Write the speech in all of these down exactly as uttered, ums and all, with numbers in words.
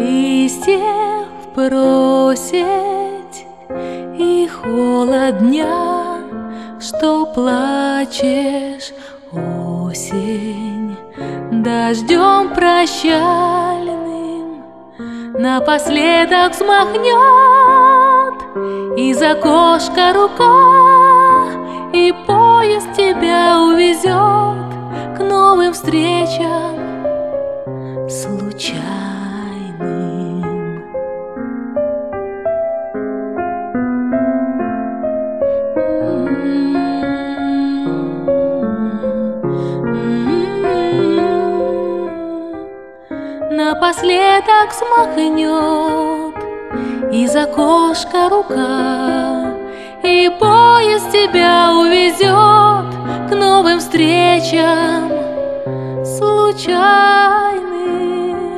листьев просить и холод дня, что плачешь, осень, дождем прощальным напоследок взмахнет из окошка рука, и поезд тебя увезет к новым встречам случайным. Напоследок взмахнет из окошка рука, и поезд тебя увезет к новым встречам случайным.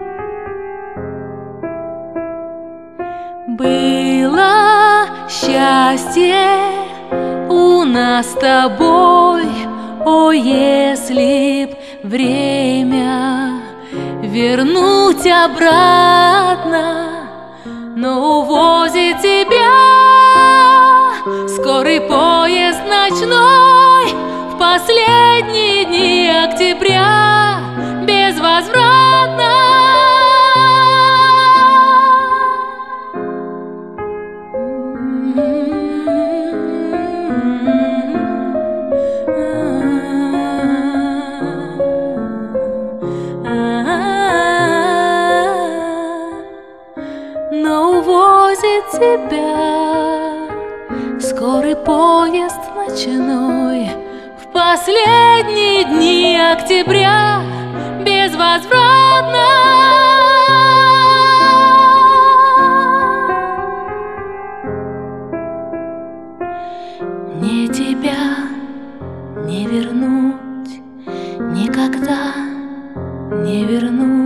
Было счастье у нас с тобой, о, если б время вернуть обратно, но увозит тебя скорый поезд ночной в последние дни октября безвозвратно. Но увозит тебя скорый поезд ночной в последние дни октября безвозвратно. Мне тебя не вернуть, никогда не вернуть.